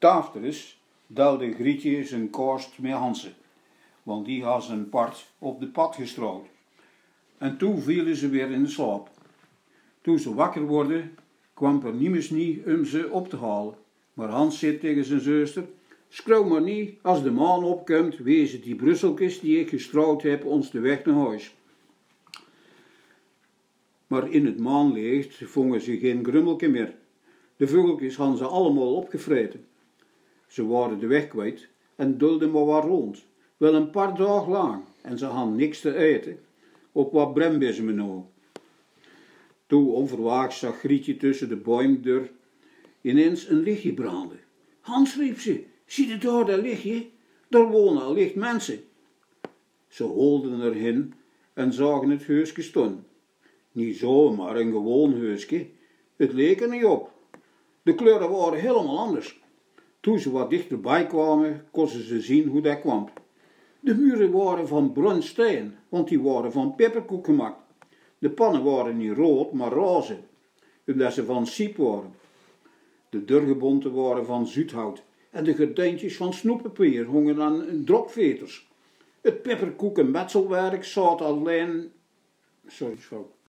Tafteres duwde Grietje zijn korst met Hansen, want die had zijn part op de pad gestrooid. En toen vielen ze weer in de slaap. Toen ze wakker worden, kwam er niemand niet om ze op te halen. Maar Hans zit tegen zijn zuster: schreeuw maar niet, als de maan opkomt, wezen die brusseltjes die ik gestrooid heb ons de weg naar huis. Maar in het maanlicht vonden ze geen grummelke meer. De vogeltjes hadden ze allemaal opgevreten. Ze waren de weg kwijt en dulden maar wat rond. Wel een paar dagen lang en ze hadden niks te eten. Op wat brembismen nou. Toen onverwachts zag Grietje tussen de boomdeur ineens een lichtje branden. Hans, riep ze, zie je daar dat lichtje? Daar wonen al licht mensen. Ze holden erheen en zagen het huisje staan. Niet zomaar een gewoon huisje, het leek er niet op. De kleuren waren helemaal anders. Toen ze wat dichterbij kwamen, konden ze zien hoe dat kwam. De muren waren van bruin steen, want die waren van peperkoek gemaakt. De pannen waren niet rood, maar roze, omdat ze van siep waren. De deurgebonten waren van zuidhout en de gordijntjes van snoeppapier hongen aan dropveters. Het peperkoek en metselwerk zat alleen... Sorry,